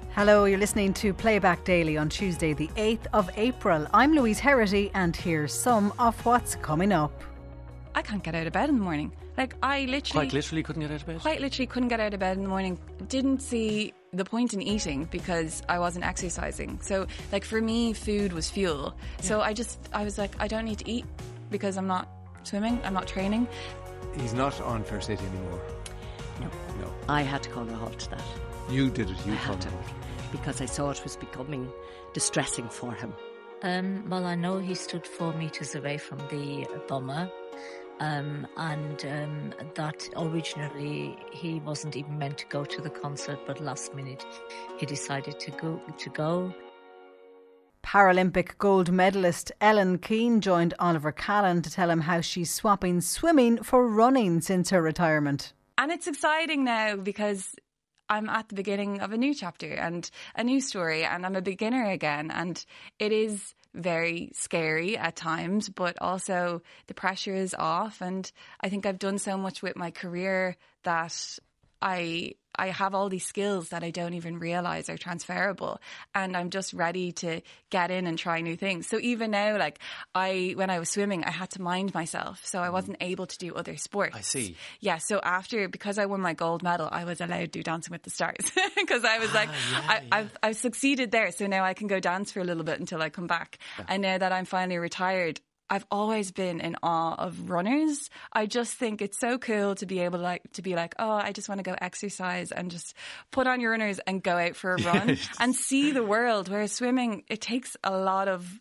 Hello, you're listening to Playback Daily on Tuesday the 8th of April. I'm Louise Herity and here's some of what's coming up. I can't get out of bed in the morning. I literally... Quite literally couldn't get out of bed? Quite literally couldn't get out of bed in the morning. Didn't see the point in eating because I wasn't exercising. So, for me, food was fuel. Yeah. So I was like, I don't need to eat because I'm not swimming, I'm not training. He's not on Fair City anymore. No. I had to call a halt to that. You did it, you called it. Because I saw it was becoming distressing for him. Well, I know he stood 4 metres away from the bomber, and that originally he wasn't even meant to go to the concert, but last minute he decided to go. Paralympic gold medalist Ellen Keane joined Oliver Callan to tell him how she's swapping swimming for running since her retirement. And it's exciting now because I'm at the beginning of a new chapter and a new story, and I'm a beginner again, and it is very scary at times, but also the pressure is off, and I think I've done so much with my career that I have all these skills that I don't even realise are transferable, and I'm just ready to get in and try new things. So even now, when I was swimming, I had to mind myself, so I wasn't able to do other sports. I see. Yeah, so because I won my gold medal, I was allowed to do Dancing with the Stars because I was I've succeeded there, so now I can go dance for a little bit until I come back. Yeah. And now that I'm finally retired, I've always been in awe of runners. I just think it's so cool to be able to be like, oh, I just want to go exercise and just put on your runners and go out for a run and see the world. Whereas swimming, it takes a lot of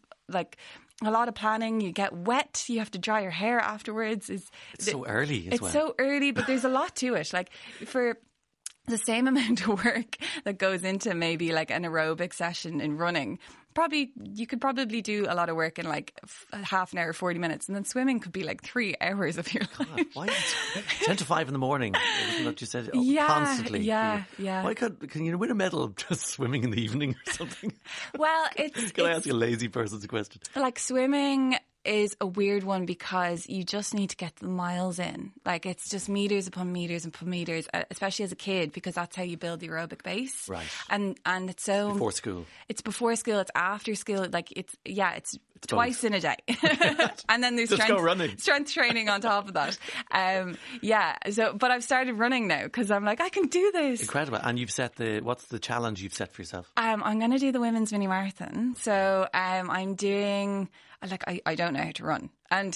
planning. You get wet. You have to dry your hair afterwards. It's so early as well. It's so early, but there's a lot to it. For the same amount of work that goes into maybe an aerobic session in running, you could probably do a lot of work in half an hour, 40 minutes, and then swimming could be 3 hours of your life. Why 10 to 5 in the morning? Isn't that you said? Constantly. Yeah. Why can you win a medal just swimming in the evening or something? Well, Can I ask a lazy person's question? Swimming is a weird one because you just need to get the miles in. It's just meters upon meters upon meters, especially as a kid, because that's how you build the aerobic base. Right. And it's so... Before school. It's before school, it's after school. It's twice in a day. And then there's strength training on top of that. But I've started running now because I'm I can do this. Incredible. And you've set what's the challenge you've set for yourself? I'm going to do the women's mini marathon. So I'm doing... I don't know how to run. And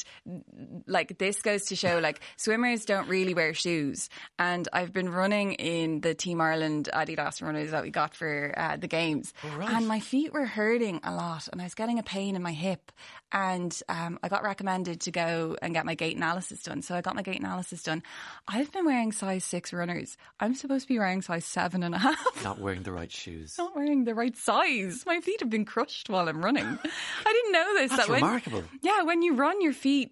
this goes to show swimmers don't really wear shoes. And I've been running in the Team Ireland Adidas runners that we got for the games. Oh, right. And my feet were hurting a lot and I was getting a pain in my hip. And I got recommended to go and get my gait analysis done. So I got my gait analysis done. I've been wearing size 6 runners. I'm supposed to be wearing size 7.5. Not wearing the right shoes. Not wearing the right size. My feet have been crushed while I'm running. I didn't know this. That's remarkable. When you run, your feet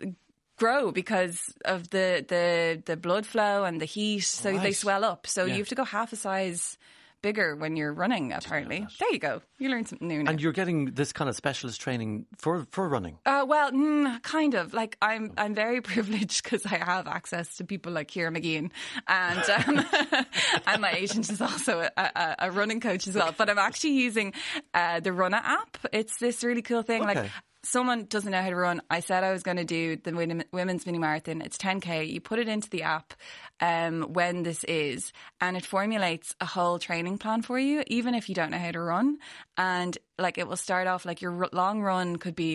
grow because of the blood flow and the heat, so they swell up. So you have to go half a size bigger when you're running, apparently. There you go. You learn something new now. And you're getting this kind of specialist training for running? Kind of. I'm very privileged because I have access to people like Ciara McGeehan, and and my agent is also a running coach as well. But I'm actually using the Runna app. It's this really cool thing. Okay. Someone doesn't know how to run. I said I was going to do the women's mini marathon. It's 10K. You put it into the app when this is, and it formulates a whole training plan for you, even if you don't know how to run. And it will start off your long run could be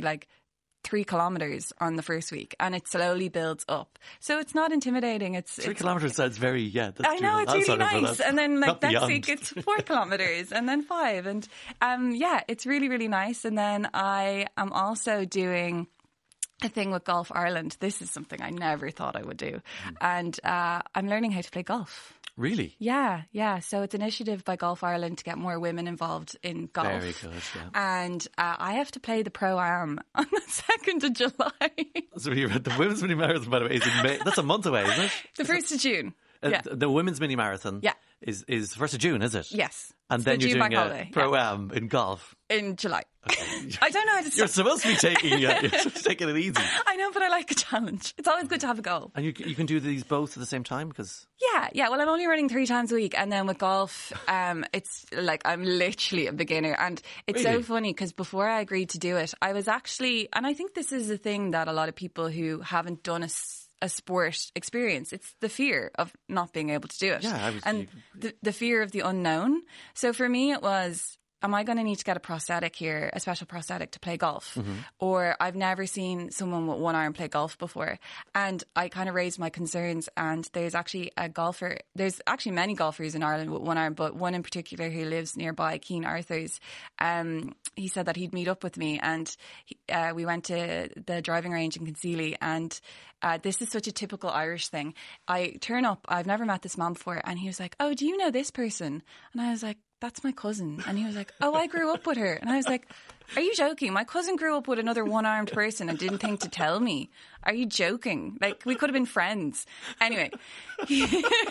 3 kilometres on the first week, and it slowly builds up. So it's not intimidating. 3 kilometres sounds very, that's I know, it's really nice. And then next week it's 4 kilometres and then 5. And it's really, really nice. And then I am also doing a thing with Golf Ireland. This is something I never thought I would do. And I'm learning how to play golf. Really? Yeah. So it's an initiative by Golf Ireland to get more women involved in golf. Very good, yeah. And I have to play the Pro-Am on the 2nd of July. So you're at the Women's Mini Marathon, by the way, is in May. That's a month away, isn't it? The 1st of June. The Women's Mini Marathon is 1st of June, is it? Yes. And It's then the you're June doing bank a holiday, pro-am in golf. in July. I don't know how to You're start. supposed to be taking it easy. I know, but I like a challenge. It's always good to have a goal. And you can do these both at the same time? Because Yeah. Well, I'm only running 3 times a week, and then with golf, it's like I'm literally a beginner, and it's so Really? funny because before I agreed to do it, I was actually, and I think this is a thing that a lot of people who haven't done a sport experience. It's the fear of not being able to do it, Yeah, and the fear of the unknown. So for me, it was, am I going to need to get a prosthetic here, a special prosthetic to play golf? Or I've never seen someone with one arm play golf before. And I kind of raised my concerns, and there's actually many golfers in Ireland with one arm, but one in particular who lives nearby, Keane Arthurs, he said that he'd meet up with me, and we went to the driving range in Concealy, and this is such a typical Irish thing. I turn up, I've never met this man before, and he was like, oh, do you know this person? And I was like, that's my cousin. And he was like, oh, I grew up with her. And I was like, are you joking? My cousin grew up with another one-armed person and didn't think to tell me. Are you joking? Like, we could have been friends. Anyway, he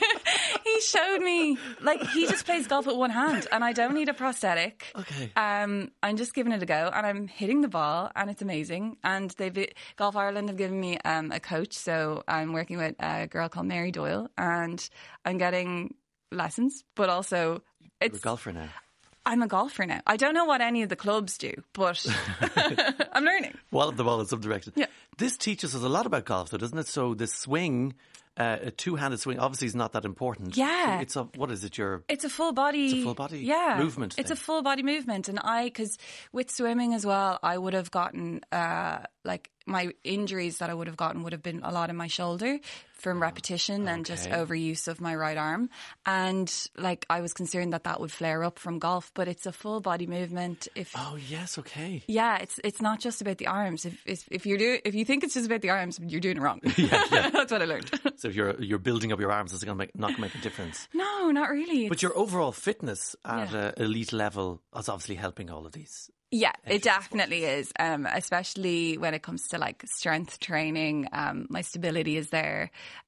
showed me, like, he just plays golf with one hand, and I don't need a prosthetic. Okay. I'm just giving it a go, and I'm hitting the ball, and it's amazing. And Golf Ireland have given me a coach, so I'm working with a girl called Mary Doyle, and I'm getting lessons, but also you're a golfer now. I'm a golfer now. I don't know what any of the clubs do, but I'm learning. Wallop the ball in some direction. Yeah. This teaches us a lot about golf, though, doesn't it? So the swing, a two-handed swing, obviously is not that important. Yeah. It's what is it? It's a full body. It's a full body movement. It's thing. a full body movement, and because with swimming as well, I would have gotten like my injuries that I would have gotten would have been a lot in my shoulder from repetition and just overuse of my right arm, and like I was concerned that would flare up from golf. But it's a full body movement. Oh yes, okay. Yeah, it's not just about the arms. If you think it's just about the arms, you're doing it wrong. Yeah. That's what I learned. So if you're building up your arms, it's not going to make a difference. No, not really. But your overall fitness at an elite level is obviously helping all of these. Yeah, it definitely is, especially when it comes to like strength training. My stability is there.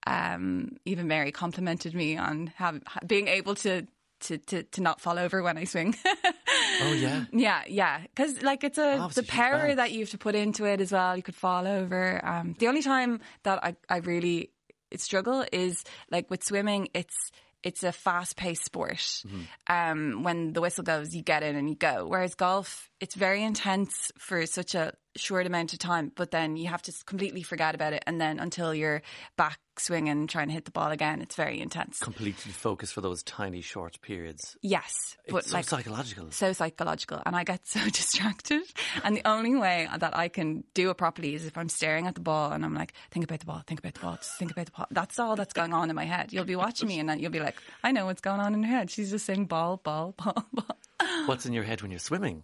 Even Mary complimented me on being able to not fall over when I swing. Oh yeah, yeah. Because like it's the power that you have to put into it as well. You could fall over. The only time that I really struggle is like with swimming. It's a fast-paced sport. Mm-hmm. When the whistle goes, you get in and you go. Whereas golf, it's very intense for such a short amount of time, but then you have to completely forget about it, and then until you're back swinging, trying to hit the ball again, it's very intense. Completely focused for those tiny short periods. Yes, but it's so psychological. So psychological, and I get so distracted. And the only way that I can do it properly is if I'm staring at the ball and I'm like, think about the ball, just think about the ball. That's all that's going on in my head. You'll be watching me, and then you'll be like, I know what's going on in her head. She's just saying ball, ball, ball, ball. What's in your head when you're swimming?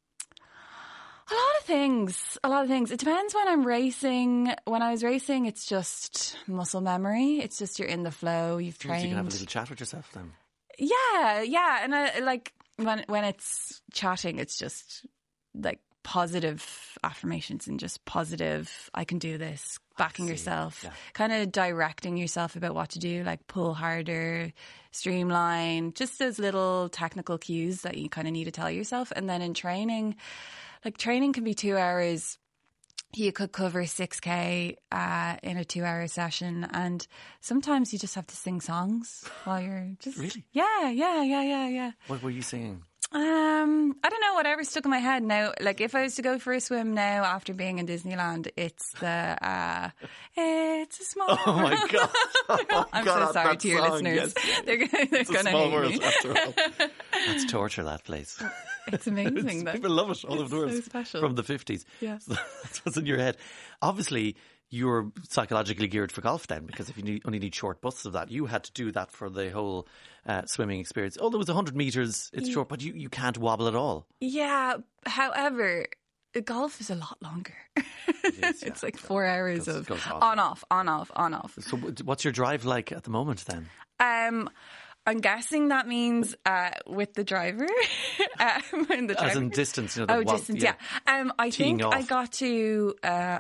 A lot of things. It depends when I'm racing. When I was racing, it's just muscle memory. It's just you're in the flow. You've trained. So you can have a little chat with yourself then. Yeah. And I like when it's chatting, it's just like positive affirmations and just positive. I can do this. Backing yourself, kind of directing yourself about what to do, like pull harder, streamline. Just those little technical cues that you kind of need to tell yourself. And then in training. Like training can be 2 hours. You could cover 6K in a 2-hour session, and sometimes you just have to sing songs while you're just really. Yeah. What were you singing? I don't know, whatever stuck in my head now. Like if I was to go for a swim now after being in Disneyland, it's the it's a small. Oh my god! I'm so sorry to your listeners. Yes. They're going to hate me. After all. That's torture. That place. It's amazing. Though. People love it all over the world. So special. From the 50s. Yes, that's what's in your head. Obviously, you're psychologically geared for golf then, because if you only need short bursts of that, you had to do that for the whole swimming experience. Although it was 100 metres, it's short, but you can't wobble at all. Yeah, however, golf is a lot longer. It's like 4 hours of on off. So what's your drive like at the moment then? I'm guessing that means with the driver. When the driver. As in distance, distance, yeah. I Teeing think I off. got to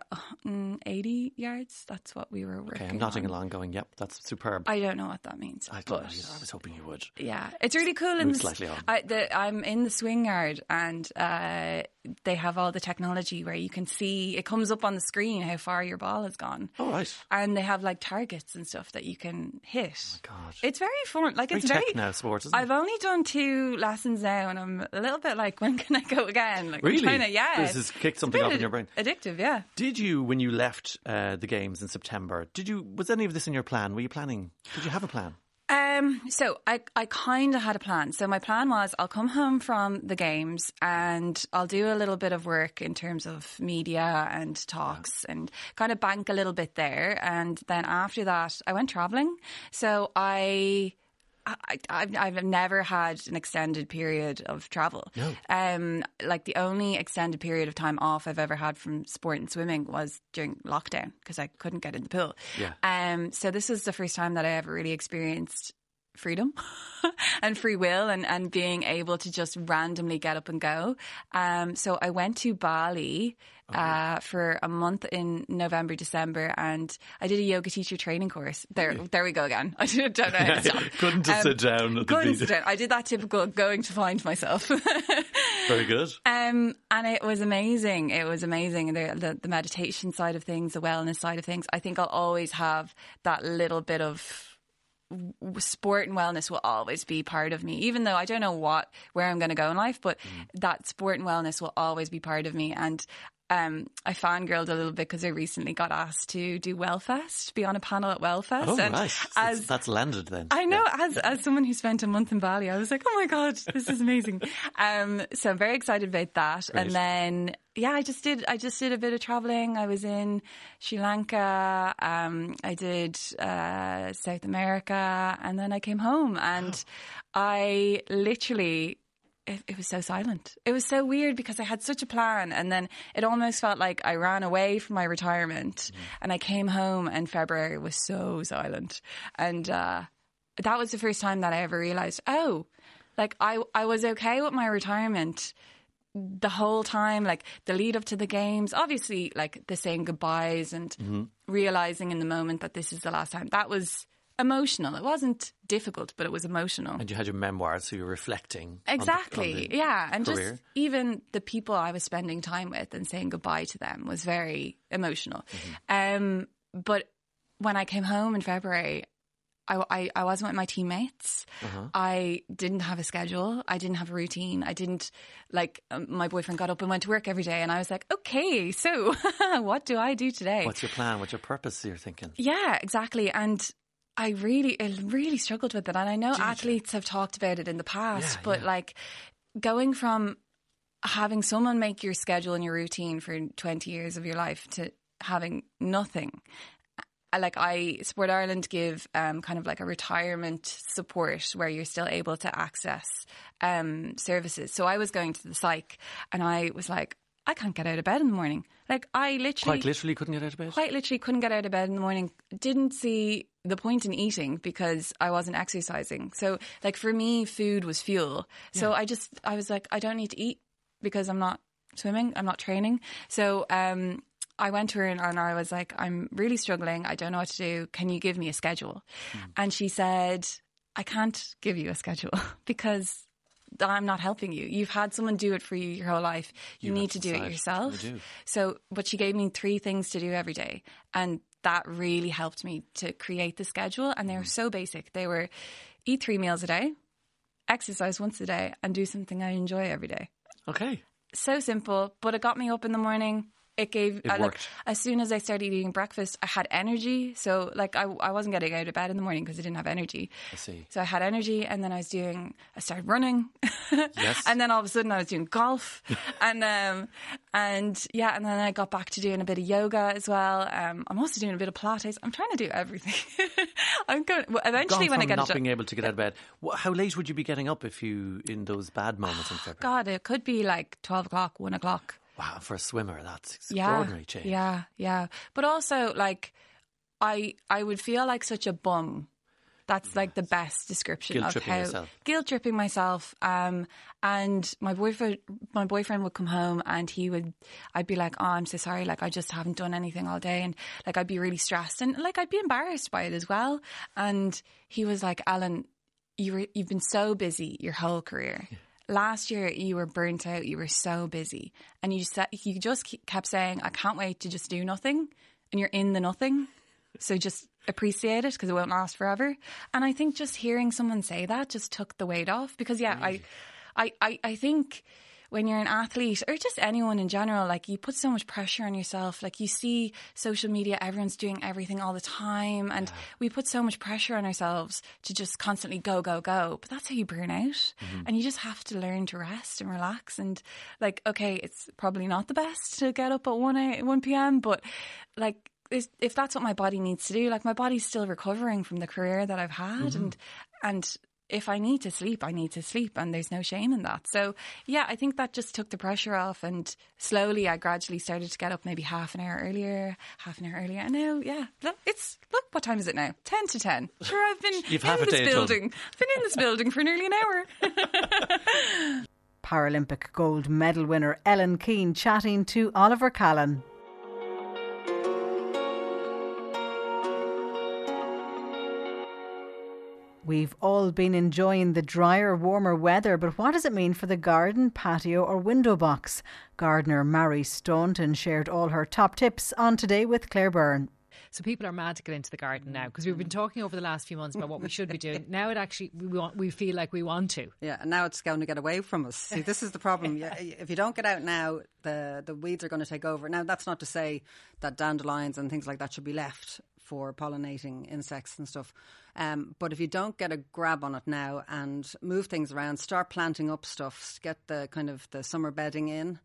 80 yards. That's what we were working Okay, I'm nodding on. along going, yep, that's superb. I don't know what that means. I but was hoping you would. yeah, it's really cool. Move slightly on. I'm in the swing yard, and they have all the technology where you can see, it comes up on the screen how far your ball has gone. Oh, right. And they have like targets and stuff that you can hit. God. It's very fun. Like Very it's very tech now sport, isn't it? I've only done 2 lessons now, and I'm a little bit like, when can I go again? Like, Really? I'm trying to, yeah. This has kicked something It's a up bit in your brain. Addictive, yeah. Did you, when you left the games in September, was any of this in your plan? Were you planning? Did you have a plan? So I kind of had a plan. So my plan was I'll come home from the games and I'll do a little bit of work in terms of media and talks and kind of bank a little bit there. And then after that, I went traveling. So I've never had an extended period of travel. No. Like the only extended period of time off I've ever had from sport and swimming was during lockdown because I couldn't get in the pool. Yeah. So this was the first time that I ever really experienced freedom and free will and being able to just randomly get up and go. So I went to Bali for a month in November, December, and I did a yoga teacher training course. There we go again. I don't know how to stop. Couldn't have sit down at the Couldn't beach. sit down. I did that typical going to find myself. Very good. And it was amazing. It was amazing. The meditation side of things, the wellness side of things. I think I'll always have that little bit of sport and wellness will always be part of me, even though I don't know where I'm going to go in life, but that sport and wellness will always be part of me. And I fangirled a little bit because I recently got asked to do Wellfest, be on a panel at Wellfest. Oh, and right. That's landed then. I know, as someone who spent a month in Bali, I was like, oh my God, this is amazing. So I'm very excited about that. Great. And then, yeah, I just did a bit of traveling. I was in Sri Lanka. I did South America, and then I came home, and I literally. It was so silent. It was so weird because I had such a plan, and then it almost felt like I ran away from my retirement and I came home and February was so silent. And that was the first time that I ever realised, like I was okay with my retirement the whole time, like the lead up to the games, obviously like the saying goodbyes and realising in the moment that this is the last time. That was emotional. It wasn't difficult, but it was emotional. And you had your memoirs, so you're reflecting. Exactly. On the yeah. And career. just even the people I was spending time with and saying goodbye to them was very emotional. But when I came home in February, I wasn't with my teammates. I didn't have a schedule. I didn't have a routine. I didn't my boyfriend got up and went to work every day, and I was like, okay, so what do I do today? What's your plan? What's your purpose? You're thinking. Yeah, exactly. And I really struggled with it. And I know athletes have talked about it in the past, but like going from having someone make your schedule and your routine for 20 years of your life to having nothing. Like Sport Ireland give kind of like a retirement support where you're still able to access services. So I was going to the psych and I was like, I can't get out of bed in the morning. Like I literally... Quite literally couldn't get out of bed? Quite literally couldn't get out of bed in the morning. Didn't see the point in eating because I wasn't exercising. So like for me, food was fuel. So I was like, I don't need to eat because I'm not swimming. I'm not training. So I went to her and I was like, I'm really struggling. I don't know what to do. Can you give me a schedule? And she said, I can't give you a schedule because I'm not helping you. You've had someone do it for you your whole life. You need to do it yourself. You do. So, but she gave me 3 things to do every day. And that really helped me to create the schedule. And they were so basic. They were eat 3 meals a day, exercise once a day, and do something I enjoy every day. Okay. So simple, but it got me up in the morning. It worked. Like, as soon as I started eating breakfast, I had energy. So like I wasn't getting out of bed in the morning because I didn't have energy. I see. So I had energy, and then I started running. Yes. And then all of a sudden I was doing golf. and then I got back to doing a bit of yoga as well. I'm also doing a bit of Pilates. I'm trying to do everything. Eventually when I get not being able to get out of bed, how late would you be getting up in those bad moments in February? God, it could be like 12 o'clock, 1 o'clock. Wow, for a swimmer, that's extraordinary change. Yeah. But also, like, I would feel like such a bum That's like the best description of Guilt-tripping how yourself. guilt-tripping myself. And my boyfriend would come home and I'd be like, oh, I'm so sorry. Like, I just haven't done anything all day. And like, I'd be really stressed and like, I'd be embarrassed by it as well. And he was like, Alan, you've been so busy your whole career. Last year you were burnt out. You were so busy. And you just kept saying, I can't wait to just do nothing. And you're in the nothing. So just appreciate it because it won't last forever. And I think just hearing someone say that just took the weight off because, I think when you're an athlete or just anyone in general, like you put so much pressure on yourself. Like you see social media, everyone's doing everything all the time. And we put so much pressure on ourselves to just constantly go, go, go. But that's how you burn out. And you just have to learn to rest and relax. And like, okay, it's probably not the best to get up at 1 p.m. But like, if that's what my body needs to do, like my body's still recovering from the career that I've had. And if I need to sleep, I need to sleep, and there's no shame in that. So yeah, I think that just took the pressure off, and slowly I gradually started to get up maybe half an hour earlier. And now, look what time is it now? 10 to 10. Sure, I've been in this building for nearly an hour. Paralympic gold medal winner Ellen Keane chatting to Oliver Callan. We've all been enjoying the drier, warmer weather, but what does it mean for the garden, patio or window box? Gardener Mary Staunton shared all her top tips on Today with Claire Byrne. So people are mad to get into the garden now because we've been talking over the last few months about what we should be doing. Now it actually, we feel like we want to. Yeah, and now it's going to get away from us. See, this is the problem. If you don't get out now, the weeds are going to take over. Now, that's not to say that dandelions and things like that should be left for pollinating insects and stuff. But if you don't get a grab on it now and move things around, start planting up stuff, get the kind of the summer bedding in,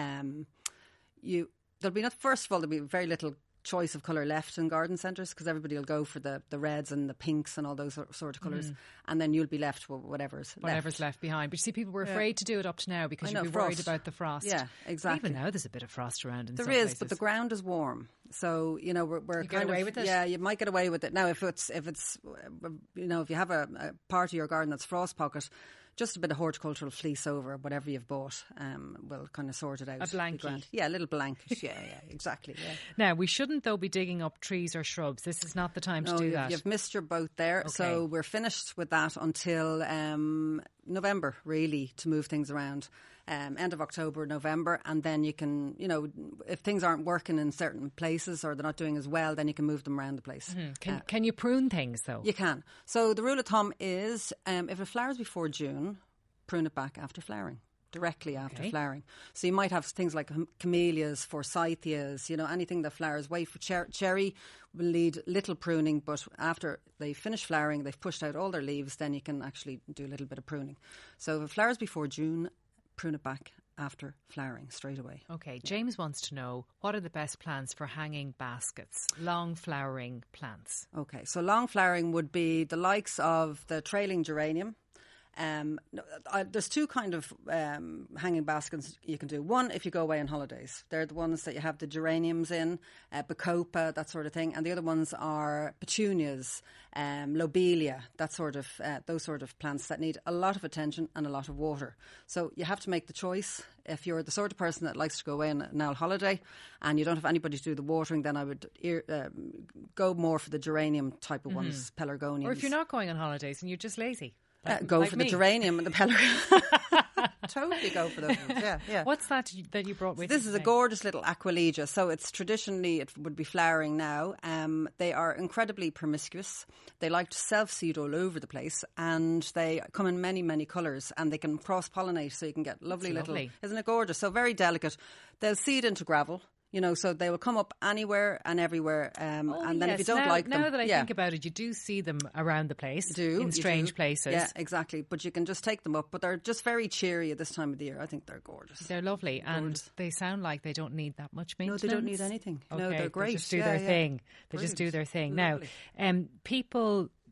first of all, there'll be very little choice of colour left in garden centres because everybody will go for the reds and the pinks and all those sort of colours, and then you'll be left with whatever's left behind. But you see, people were afraid to do it up to now because you'd be worried about the frost. Yeah, exactly. Even now there's a bit of frost around in some places. places. But the ground is warm, so we're you get away with it. Yeah, you might get away with it. Now, if you have a part of your garden that's frost pocket, just a bit of horticultural fleece over whatever you've bought will kind of sort it out. A blanket. Yeah, a little blanket. Yeah, exactly. Yeah. Now, we shouldn't, though, be digging up trees or shrubs. This is not the time to do that. You've missed your boat there. Okay. So we're finished with that until November, really, to move things around. End of October, November, and then you can, if things aren't working in certain places or they're not doing as well, then you can move them around the place. Can you prune things, though? You can. So the rule of thumb is if it flowers before June, prune it back after flowering. Directly after flowering. So you might have things like camellias, forsythias, anything that flowers. Wait for cherry will need little pruning, but after they finish flowering, they've pushed out all their leaves, then you can actually do a little bit of pruning. So if it flowers before June, prune it back after flowering straight away. Okay, James wants to know, what are the best plants for hanging baskets, long flowering plants? Okay, so long flowering would be the likes of the trailing geranium. There's two kind of hanging baskets you can do. One, if you go away on holidays, they're the ones that you have the geraniums in, bacopa, that sort of thing, and the other ones are petunias, lobelia, those sort of plants that need a lot of attention and a lot of water. So you have to make the choice. If you're the sort of person that likes to go away on an holiday and you don't have anybody to do the watering, then I would go more for the geranium type of ones, pelargoniums. Or if you're not going on holidays and you're just lazy. Go for the geranium and the pelargonium. Totally go for those ones. Yeah. What's that you brought with you? This is a gorgeous little aquilegia. So it's traditionally, it would be flowering now. They are incredibly promiscuous. They like to self-seed all over the place, and they come in many, many colours, and they can cross-pollinate, so you can get lovely. Isn't it gorgeous? So very delicate. They'll seed into gravel. So they will come up anywhere and everywhere. And then if you don't like them... Now that I think about it, you do see them around the place in strange places. Yeah, exactly. But you can just take them up. But they're just very cheery at this time of the year. I think they're gorgeous. They're lovely. And they sound like they don't need that much maintenance. No, they don't need anything. Okay, no, they're great. They just do their thing. They just do their thing. Now, people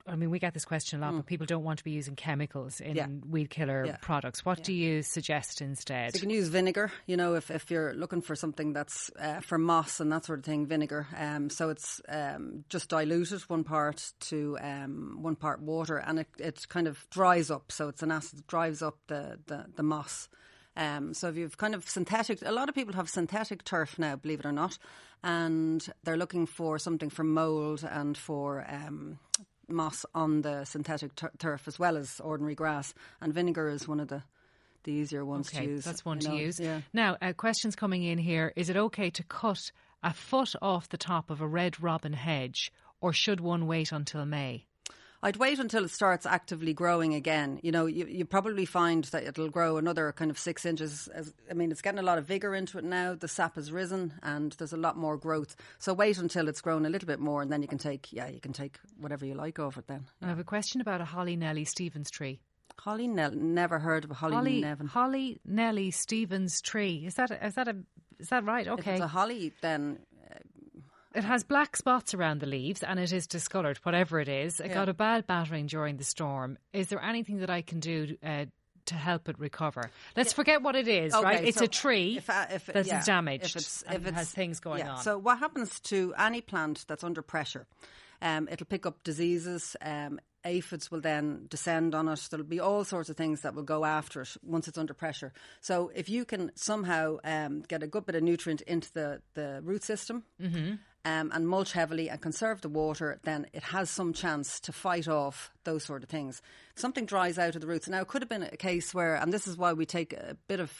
I mean, we get this question a lot, but people don't want to be using chemicals in weed killer products. What do you suggest instead? So you can use vinegar, if you're looking for something that's for moss and that sort of thing, vinegar. So it's just diluted 1 part to 1 part water, and it kind of dries up. So it's an acid that dries up the moss. So if you've kind of synthetic, a lot of people have synthetic turf now, believe it or not, and they're looking for something for mould and for moss on the synthetic turf as well as ordinary grass. And vinegar is one of the easier ones to use. That's one to use. Yeah. Now, questions coming in here. Is it okay to cut a foot off the top of a red robin hedge, or should one wait until May? I'd wait until it starts actively growing again. You probably find that it'll grow another kind of 6 inches. It's getting a lot of vigour into it now. The sap has risen and there's a lot more growth. So wait until it's grown a little bit more, and then you can take whatever you like off it then. I have a question about a Holly Nellie Stevens tree. Never heard of a Holly Nevin. Holly Nellie Stevens tree. Is that right? Okay. If it's a holly, then it has black spots around the leaves and it is discoloured, whatever it is. It got a bad battering during the storm. Is there anything that I can do to help it recover? Let's forget what it is, okay, right? It's so a tree that's damaged if it has things going on. So what happens to any plant that's under pressure? It'll pick up diseases. Aphids will then descend on it. There'll be all sorts of things that will go after it once it's under pressure. So if you can somehow get a good bit of nutrient into the root system, and mulch heavily and conserve the water, then it has some chance to fight off those sort of things. If something dries out of the roots. Now, it could have been a case where, and this is why we take a bit of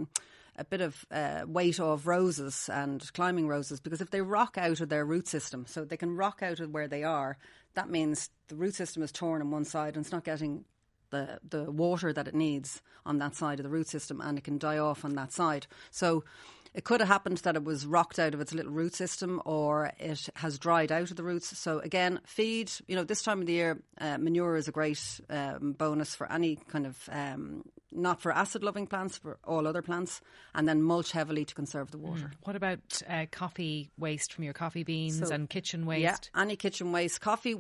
weight off roses and climbing roses, because if they rock out of their root system, so they can rock out of where they are, that means the root system is torn on one side and it's not getting the water that it needs on that side of the root system, and it can die off on that side. So it could have happened that it was rocked out of its little root system, or it has dried out of the roots. So again, feed, this time of the year, manure is a great bonus for any kind of, not for acid-loving plants, for all other plants, and then mulch heavily to conserve the water. What about coffee waste from your coffee beans and kitchen waste? Yeah, any kitchen waste. Coffee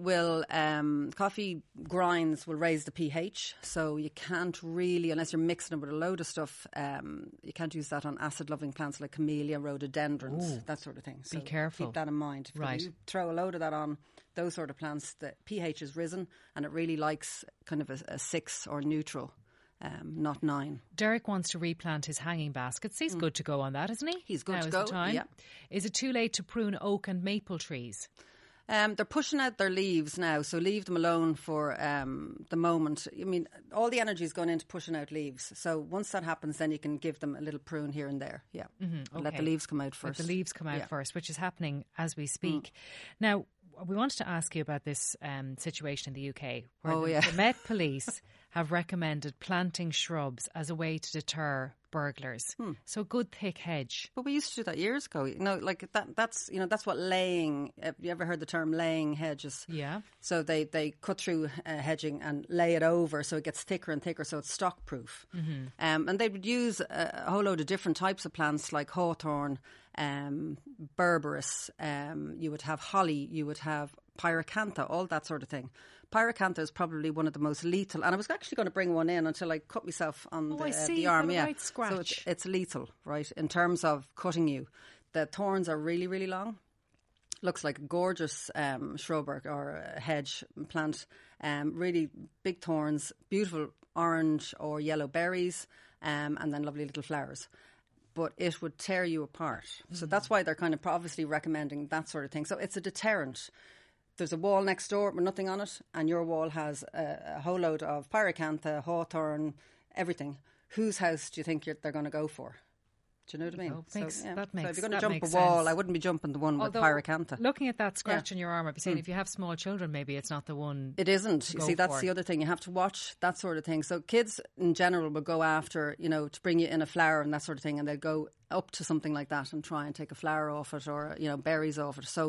grinds will raise the pH, so you can't really, unless you're mixing it with a load of stuff, you can't use that on acid-loving plants like camellia, rhododendrons, that sort of thing. So be careful. Keep that in mind. Right. If you throw a load of that on those sort of plants, the pH is risen and it really likes kind of a 6 or neutral. Not 9. Derek wants to replant his hanging baskets. He's good to go on that, isn't he? He's good now to is go. The time. Yeah. Is it too late to prune oak and maple trees? They're pushing out their leaves now, so leave them alone for the moment. All the energy is going into pushing out leaves. So once that happens, then you can give them a little prune here and there. Yeah. Okay. Let the leaves come out first. Let the leaves come out first, which is happening as we speak. Now, we wanted to ask you about this situation in the UK, where the Met Police have recommended planting shrubs as a way to deter burglars. So good thick hedge. But we used to do that years ago. That's what laying. Have you ever heard the term laying hedges? Yeah. So they cut through hedging and lay it over, so it gets thicker and thicker, so it's stock proof. And they would use a whole load of different types of plants like hawthorn, berberis. You would have holly. You would have pyracantha, all that sort of thing. Pyracantha is probably one of the most lethal, and I was actually going to bring one in until I cut myself on the arm. Right scratch. So it's lethal, right, in terms of cutting you. The thorns are really, really long. Looks like a gorgeous shrub or a hedge plant. Really big thorns, beautiful orange or yellow berries, and then lovely little flowers. But it would tear you apart. So that's why they're kind of obviously recommending that sort of thing. So it's a deterrent. There's a wall next door with nothing on it, and your wall has a whole load of pyracantha, hawthorn, everything. Whose house do you think they're going to go for? Do you know what I mean? So if you're going to jump a wall, sense. I wouldn't be jumping the one with pyracantha. Looking at that scratch on your arm, I'd be saying if you have small children, maybe it's not the one. It isn't. You see, that's the other thing. You have to watch that sort of thing. So kids in general will go after, to bring you in a flower and that sort of thing, and they'll go up to something like that and try and take a flower off it or, berries off it. So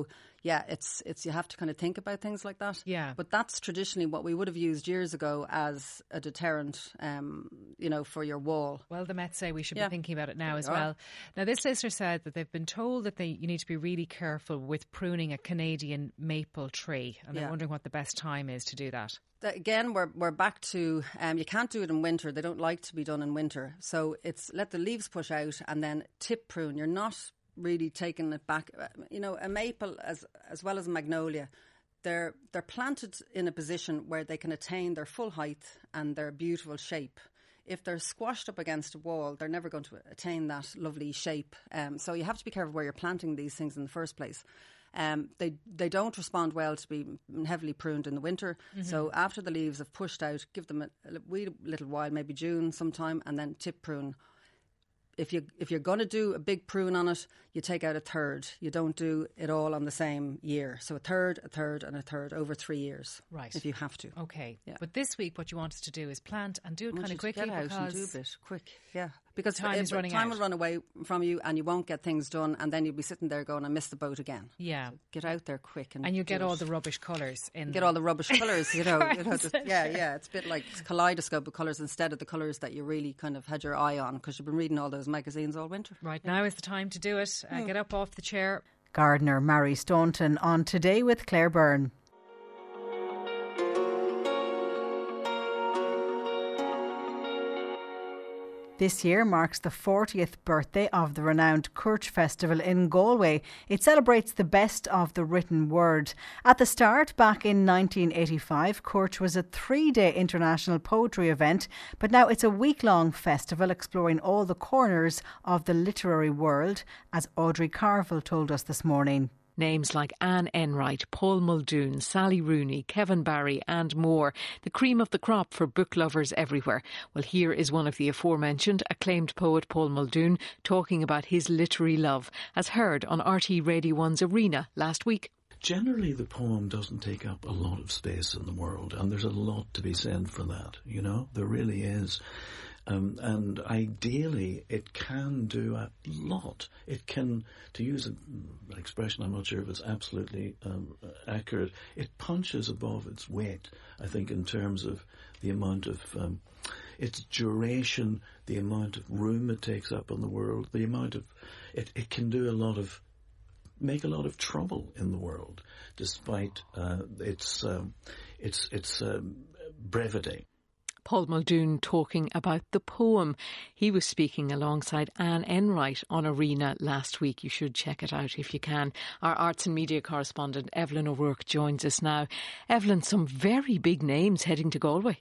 it's you have to kind of think about things like that. Yeah. But that's traditionally what we would have used years ago as a deterrent, for your wall. Well, the Met say we should be thinking about it now as well. Now, this listener said that they've been told that you need to be really careful with pruning a Canadian maple tree, and they're wondering what the best time is to do that. Again, we're back to you can't do it in winter. They don't like to be done in winter. So it's let the leaves push out and then tip prune. You're not really taking it back. A maple as well as a magnolia, they're planted in a position where they can attain their full height and their beautiful shape. If they're squashed up against a wall, they're never going to attain that lovely shape. So you have to be careful where you're planting these things in the first place. They don't respond well to be heavily pruned in the winter. Mm-hmm. So after the leaves have pushed out, give them a wee little while, maybe June sometime, and then tip prune. If you're going to do a big prune on it, you take out a third. You don't do it all on the same year. So a third, and a third over 3 years. Right. If you have to. Okay. Yeah. But this week, what you want us to do is plant and do it kind of quickly. Get out and do a bit quick. Yeah. Because time is running out. Time will run away from you and you won't get things done, and then you'll be sitting there going, I missed the boat again. Yeah. So get out there quick. And you get all the rubbish colours in. Get all the rubbish colours, It's a bit like kaleidoscope of colours instead of the colours that you really kind of had your eye on because you've been reading all those magazines all winter. Right, now is the time to do it. Get up off the chair. Gardener Mary Staunton on Today with Claire Byrne. This year marks the 40th birthday of the renowned Cúirt Festival in Galway. It celebrates the best of the written word. At the start, back in 1985, Cúirt was a 3-day international poetry event, but now it's a week-long festival exploring all the corners of the literary world, as Audrey Carville told us this morning. Names like Anne Enright, Paul Muldoon, Sally Rooney, Kevin Barry and more. The cream of the crop for book lovers everywhere. Well, here is one of the aforementioned acclaimed poet Paul Muldoon talking about his literary love, as heard on RT Radio 1's Arena last week. Generally, the poem doesn't take up a lot of space in the world, and there's a lot to be said for that, there really is. And ideally, it can do a lot. It can, to use an expression I'm not sure if it's absolutely accurate, it punches above its weight, I think, in terms of the amount of its duration, the amount of room it takes up in the world, the amount of... It can do make a lot of trouble in the world, despite its brevity. Paul Muldoon talking about the poem. He was speaking alongside Anne Enright on Arena last week. You should check it out if you can. Our arts and media correspondent Evelyn O'Rourke joins us now. Evelyn, some very big names heading to Galway.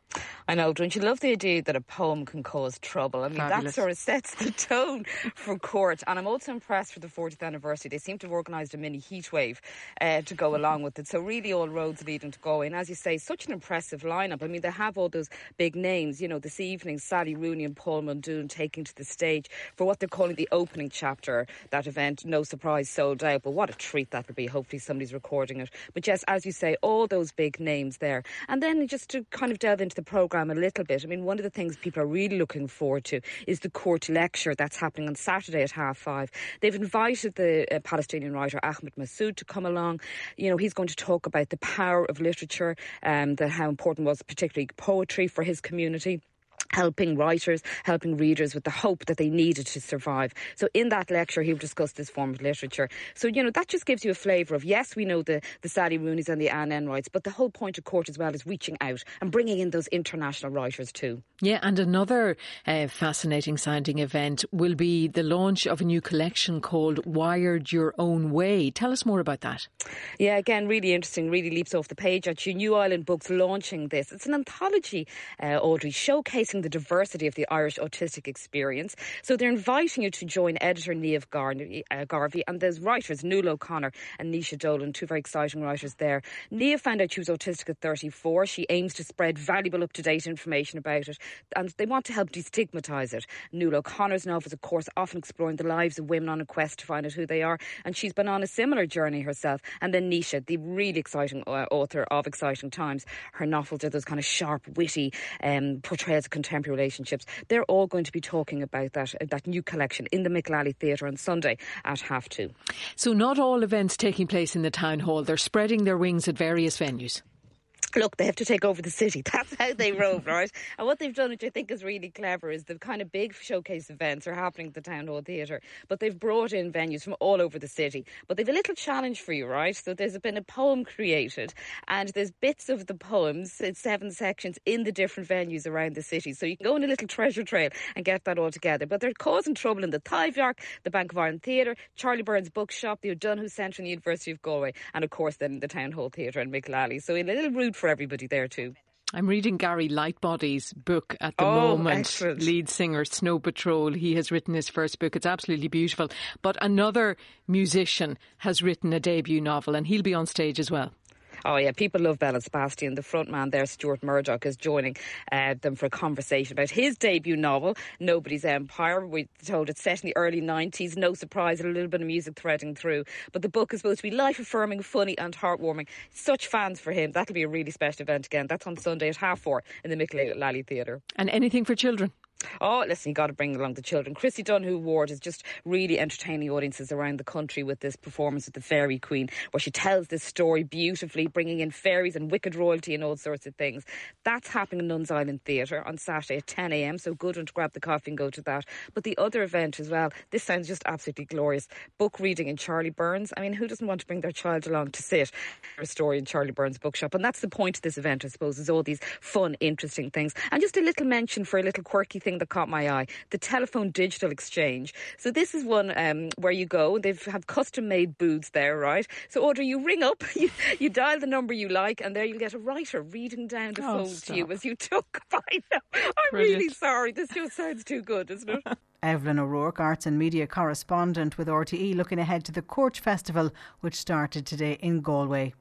I know, don't you love the idea that a poem can cause trouble? I mean, Fabulous. That sort of sets the tone for Cúirt. And I'm also impressed for the 40th anniversary. They seem to have organised a mini heatwave to go along with it. So really all roads leading to Galway. And as you say, such an impressive lineup. I mean, they have all those big names. This evening, Sally Rooney and Paul Muldoon taking to the stage for what they're calling the opening chapter. That event, no surprise, sold out. But what a treat that will be. Hopefully somebody's recording it. But yes, as you say, all those big names there. And then just to kind of delve into the programme a little bit. I mean, one of the things people are really looking forward to is the Cúirt lecture that's happening on Saturday at 5:30. They've invited the Palestinian writer Ahmed Massoud to come along. He's going to talk about the power of literature, how important was particularly poetry for his community. Helping writers, helping readers with the hope that they needed to survive. So in that lecture, he'll discuss this form of literature. So, that just gives you a flavour of, yes, we know the Sally Rooneys and the Anne Enrights, but the whole point of Cúirt as well is reaching out and bringing in those international writers too. Yeah, and another fascinating sounding event will be the launch of a new collection called Wired Your Own Way. Tell us more about that. Yeah, again, really interesting, really leaps off the page. Actually, New Island Books launching this. It's an anthology, Audrey, showcasing the diversity of the Irish autistic experience. So they're inviting you to join editor Niamh Garvey and there's writers Nuala O'Connor and Nisha Dolan, two very exciting writers there. Niamh found out she was autistic at 34. She aims to spread valuable up-to-date information about it and they want to help destigmatise it. Nuala O'Connor's novels, of course, often exploring the lives of women on a quest to find out who they are, and she's been on a similar journey herself. And then Nisha, the really exciting author of Exciting Times, her novels are those kind of sharp, witty portrayals of contemporary relationships. They're all going to be talking about that new collection in the Mick Lally Theatre on Sunday at 2:30. So not all events taking place in the town hall. They're spreading their wings at various venues. Look, they have to take over the city. That's how they roam, right? And what they've done, which I think is really clever, is the kind of big showcase events are happening at the Town Hall Theatre, but they've brought in venues from all over the city. But they've a little challenge for you, right? So there's been a poem created, and there's bits of the poems, it's 7 sections, in the different venues around the city. So you can go on a little treasure trail and get that all together. But they're causing trouble in the Tithe Yark, the Bank of Ireland Theatre, Charlie Burns Bookshop, the O'Donoghue Centre and the University of Galway, and of course then the Town Hall Theatre and Mick Lally. So a little route for everybody there too. I'm reading Gary Lightbody's book at the moment. Excellent. Lead singer, Snow Patrol. He has written his first book. It's absolutely beautiful. But another musician has written a debut novel, and he'll be on stage as well. Oh yeah, people love Bella Sebastian. The front man there, Stuart Murdoch, is joining them for a conversation about his debut novel, Nobody's Empire. We're told it's set in the early 90s. No surprise, a little bit of music threading through. But the book is supposed to be life-affirming, funny and heartwarming. Such fans for him. That'll be a really special event again. That's on Sunday at 4:30 in the Mick Lally Theatre. And anything for children? Oh, listen, you got to bring along the children. Chrissy Dunhu Ward is just really entertaining audiences around the country with this performance of the Fairy Queen, where she tells this story beautifully, bringing in fairies and wicked royalty and all sorts of things. That's happening in Nuns Island Theatre on Saturday at 10 a.m, so good one to grab the coffee and go to that. But the other event as well, this sounds just absolutely glorious. Book reading in Charlie Burns. I mean, who doesn't want to bring their child along to sit for a story in Charlie Burns Bookshop? And that's the point of this event, I suppose, is all these fun, interesting things. And just a little mention for a little quirky thing that caught my eye, the Telephone Digital Exchange. So this is one where you go, they've had custom-made booths there, right? So Audrey, you ring up, you dial the number you like, and there you'll get a writer reading down the phone to you as you talk. I know, I'm really sorry, this just sounds too good, doesn't it? Evelyn O'Rourke, Arts and Media Correspondent with RTE, looking ahead to the Court Festival, which started today in Galway.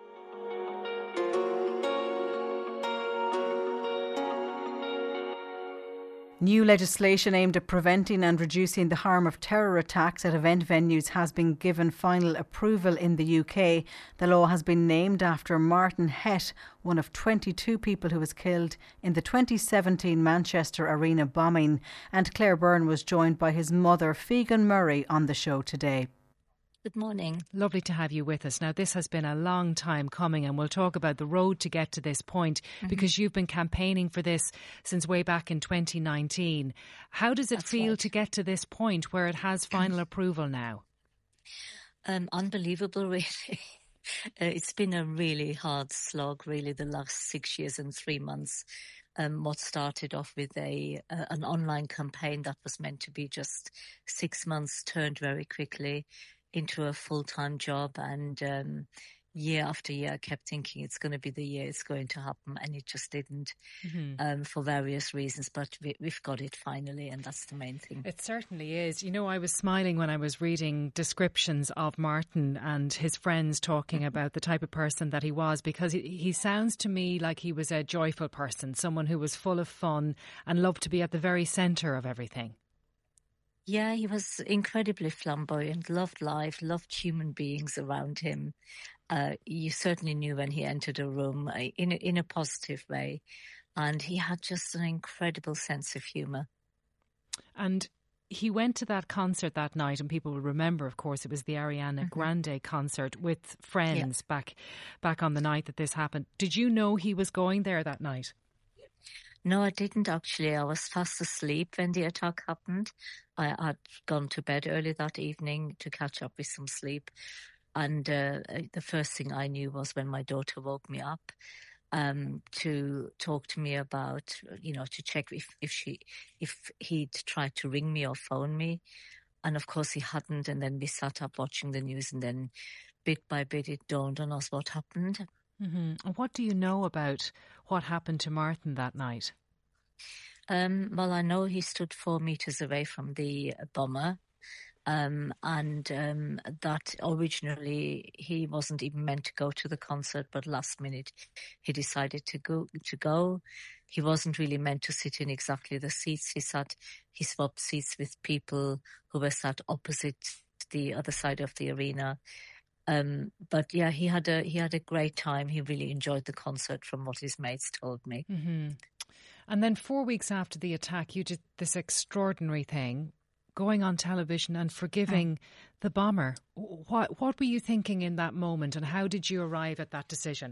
New legislation aimed at preventing and reducing the harm of terror attacks at event venues has been given final approval in the UK. The law has been named after Martin Hett, one of 22 people who was killed in the 2017 Manchester Arena bombing. And Claire Byrne was joined by his mother, Figan Murray, on the show today. Good morning. Lovely to have you with us. Now, this has been a long time coming, and we'll talk about the road to get to this point, because you've been campaigning for this since way back in 2019. How does it feel to get to this point where it has final approval now? Unbelievable, really. It's been a really hard slog, really, the last 6 years and 3 months. What started off with an online campaign that was meant to be just 6 months turned very quickly into a full-time job, and year after year I kept thinking it's going to be the year it's going to happen, and it just didn't, for various reasons, but we've got it finally, and that's the main thing. It certainly is. You know, I was smiling when I was reading descriptions of Martin and his friends talking about the type of person that he was, because he sounds to me like he was a joyful person, someone who was full of fun and loved to be at the very centre of everything. Yeah, he was incredibly flamboyant, loved life, loved human beings around him. You certainly knew when he entered a room in a positive way. And he had just an incredible sense of humour. And he went to that concert that night, and people will remember, of course, it was the Ariana Grande concert with friends back on the night that this happened. Did you know he was going there that night? No, I didn't actually. I was fast asleep when the attack happened. I had gone to bed early that evening to catch up with some sleep. And the first thing I knew was when my daughter woke me up to talk to me about, to check if he'd tried to ring me or phone me. And of course he hadn't. And then we sat up watching the news, and then bit by bit it dawned on us what happened. Mm-hmm. What do you know about what happened to Martin that night? Well, I know he stood 4 meters away from the bomber, and that originally he wasn't even meant to go to the concert, but last minute he decided to go. He wasn't really meant to sit in exactly the seats. He swapped seats with people who were sat opposite the other side of the arena. But yeah, he had a great time. He really enjoyed the concert, from what his mates told me. Mm-hmm. And then 4 weeks after the attack, you did this extraordinary thing, going on television and forgiving the bomber. What were you thinking in that moment, and how did you arrive at that decision?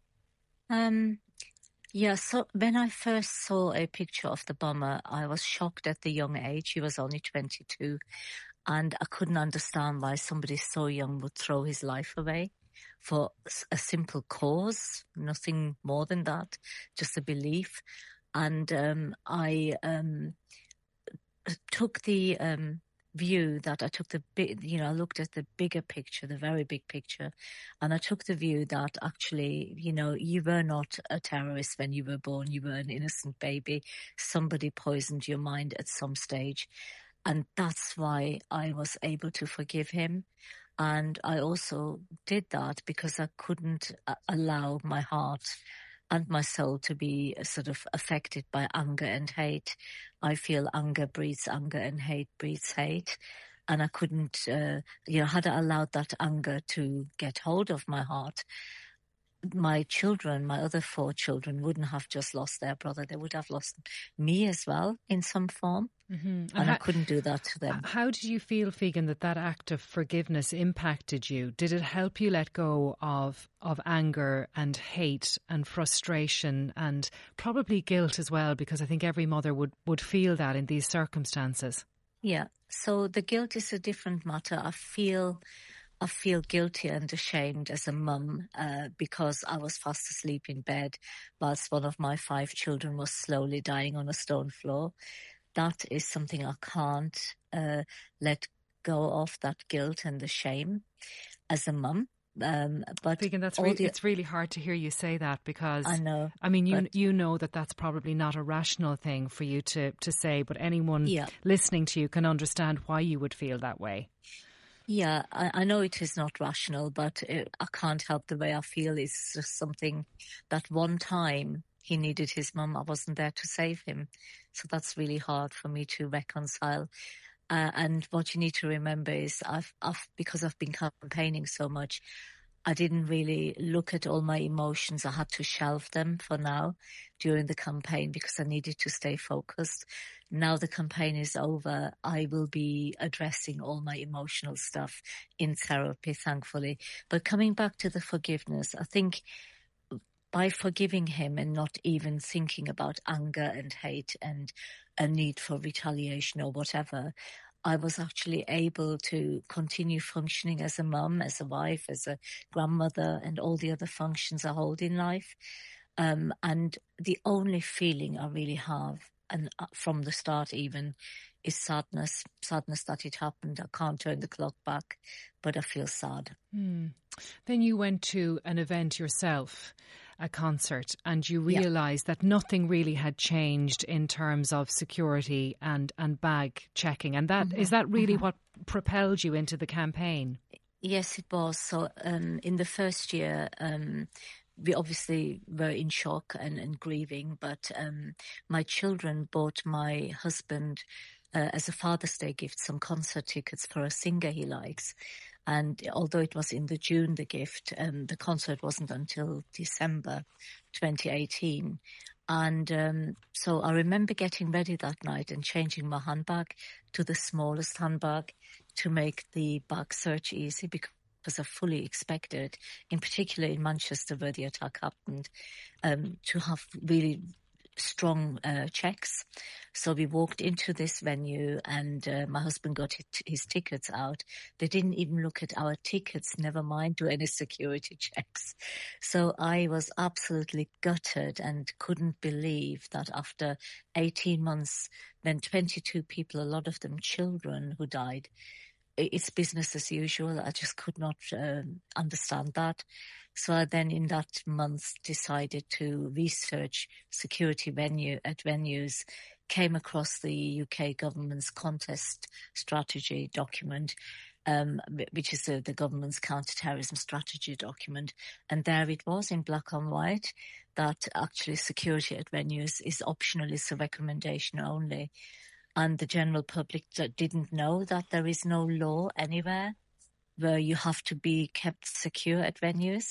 Yeah, so when I first saw a picture of the bomber, I was shocked at the young age. He was only 22. And I couldn't understand why somebody so young would throw his life away for a simple cause, nothing more than that, just a belief. And I took the view that I looked at the bigger picture, the very big picture, and I took the view that actually, you were not a terrorist when you were born. You were an innocent baby. Somebody poisoned your mind at some stage. And that's why I was able to forgive him. And I also did that because I couldn't allow my heart and my soul to be sort of affected by anger and hate. I feel anger breeds anger and hate breeds hate. And I couldn't, had I allowed that anger to get hold of my heart, my children, my other 4 children, wouldn't have just lost their brother. They would have lost me as well in some form. Mm-hmm. And I couldn't do that to them. How did you feel, Figen, that act of forgiveness impacted you? Did it help you let go of anger and hate and frustration and probably guilt as well? Because I think every mother would feel that in these circumstances. Yeah. So the guilt is a different matter. I feel guilty and ashamed as a mum because I was fast asleep in bed whilst one of my 5 children was slowly dying on a stone floor. That is something I can't let go of, that guilt and the shame as a mum. But Figen, it's really hard to hear you say that, because I know. I mean, you know that's probably not a rational thing for you to say, but anyone listening to you can understand why you would feel that way. Yeah, I know it is not rational, but I can't help the way I feel. It's just something that one time he needed his mum. I wasn't there to save him. So that's really hard for me to reconcile. And what you need to remember is because I've been campaigning so much, I didn't really look at all my emotions. I had to shelve them for now during the campaign because I needed to stay focused. Now the campaign is over, I will be addressing all my emotional stuff in therapy, thankfully. But coming back to the forgiveness, I think by forgiving him and not even thinking about anger and hate and a need for retaliation or whatever, I was actually able to continue functioning as a mum, as a wife, as a grandmother, and all the other functions I hold in life. And the only feeling I really have, and from the start even, is sadness that it happened. I can't turn the clock back, but I feel sad. Then you went to an event yourself, a concert, and you realised that nothing really had changed in terms of security and bag checking. And is that really what propelled you into the campaign? Yes, it was. So in the first year, we obviously were in shock and grieving, but my children bought my husband as a Father's Day gift some concert tickets for a singer he likes. And although it was in June, the gift, the concert wasn't until December 2018. And so I remember getting ready that night and changing my handbag to the smallest handbag to make the bag search easy, because I fully expected, in particular in Manchester where the attack happened, to have really strong checks. So we walked into this venue and my husband got his tickets out. They didn't even look at our tickets, never mind do any security checks. So I was absolutely gutted and couldn't believe that after 18 months, when 22 people, a lot of them children who died, it's business as usual. I just could not understand that. So I then in that month decided to research security venues, came across the UK government's contest strategy document, which is the government's counter-terrorism strategy document. And there it was in black and white that actually security at venues is optional, it's a recommendation only. And the general public didn't know that there is no law anywhere where you have to be kept secure at venues.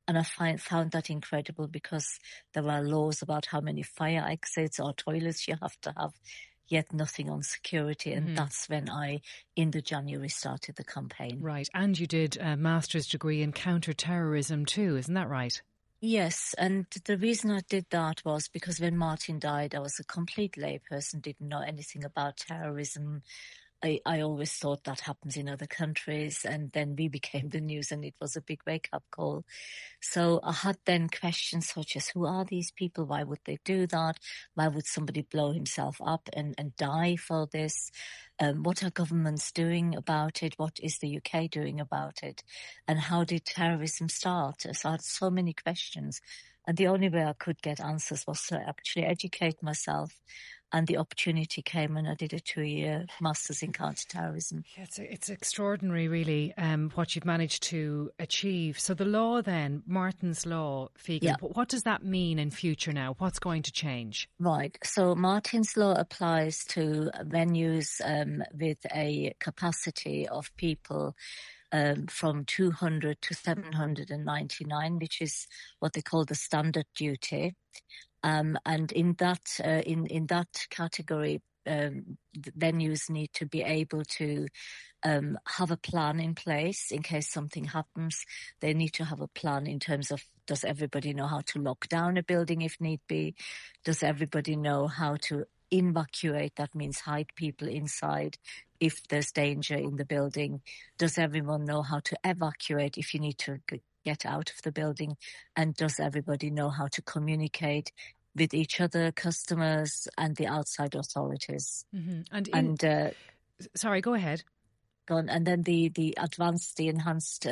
And I found that incredible because there are laws about how many fire exits or toilets you have to have, yet nothing on security. And that's when I, in the January, started the campaign. Right. And you did a master's degree in counter-terrorism too, isn't that right? Yes, and the reason I did that was because when Martin died, I was a complete layperson, didn't know anything about terrorism. I always thought that happens in other countries, and then we became the news, and it was a big wake-up call. So I had then questions such as, who are these people? Why would they do that? Why would somebody blow himself up and die for this? What are governments doing about it? What is the UK doing about it? And how did terrorism start? So I had so many questions, and the only way I could get answers was to actually educate myself. And the opportunity came when I did a 2-year master's in counter-terrorism. Yeah, it's extraordinary, really, what you've managed to achieve. So the law then, Martin's Law, Figen, what does that mean in future now? What's going to change? Right. So Martin's Law applies to venues with a capacity of people from 200 to 799, which is what they call the standard duty. And in that category, venues need to be able to have a plan in place in case something happens. They need to have a plan in terms of, does everybody know how to lock down a building if need be? Does everybody know how to evacuate? That means hide people inside if there's danger in the building. Does everyone know how to evacuate if you need to get out of the building? And does everybody know how to communicate with each other, customers and the outside authorities? Sorry, go ahead. Go on. And then the enhanced